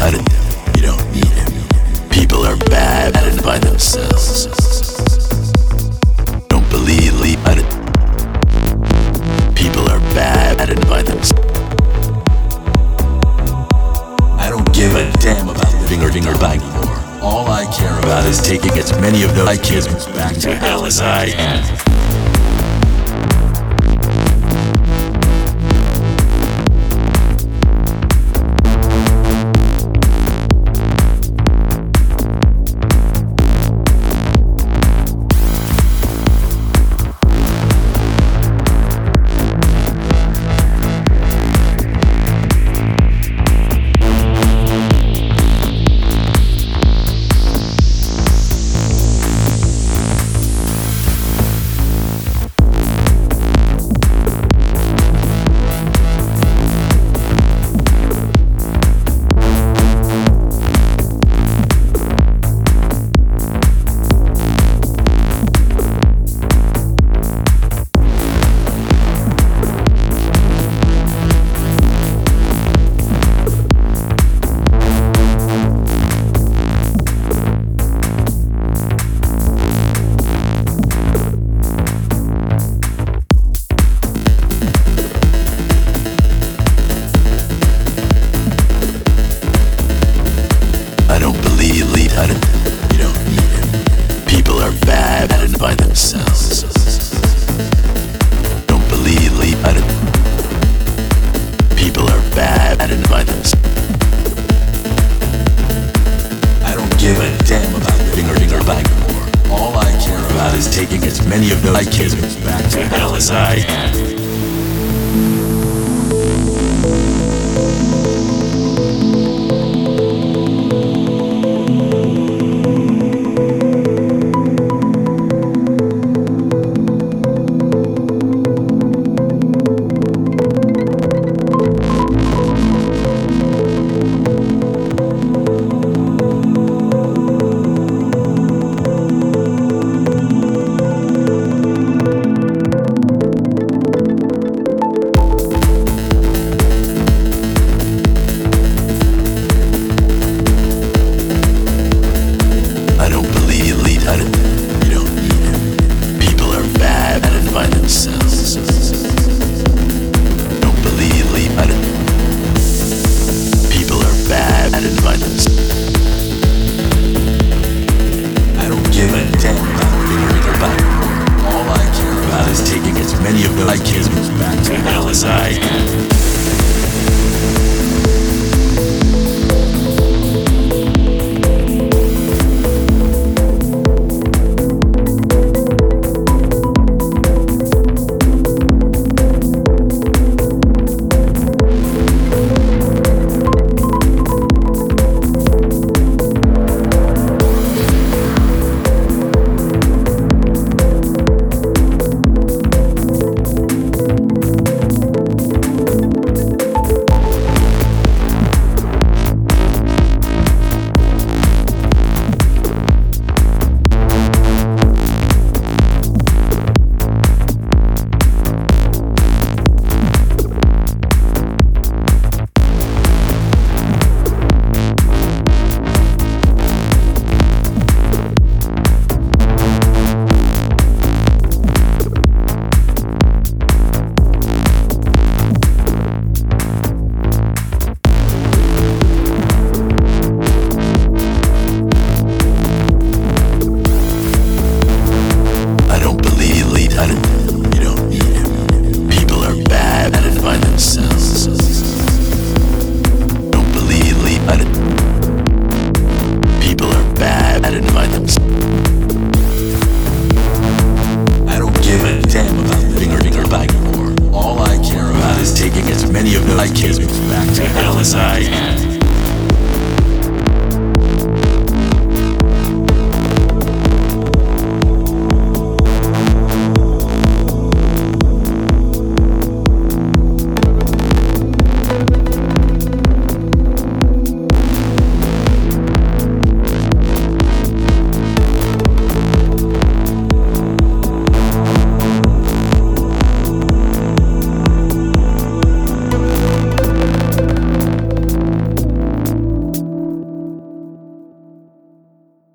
cut it. You don't need him. People are bad at it by themselves. Don't believe at it. People are bad at it by themselves. I don't give a damn about living or dying anymore. All I care about is taking as many of those kids back to hell as I can. You don't need him. People are bad at it by themselves. Don't believe at it. People are bad at it by themselves. I don't give a damn about living or dying anymore. All I care about is taking as many of those kids back to hell as I can. You don't need him. People are bad at it by themselves. Don't believe at it. People are bad at it by themselves. I don't give a damn about living or dying. All I care about is taking as many of those kids back to hell as I can. You don't need him. People are bad at it by themselves. Don't believe at it. People are bad at it by themselves. I don't give a damn about living or dying anymore. All I care about is taking as many of those kids back to hell as I can.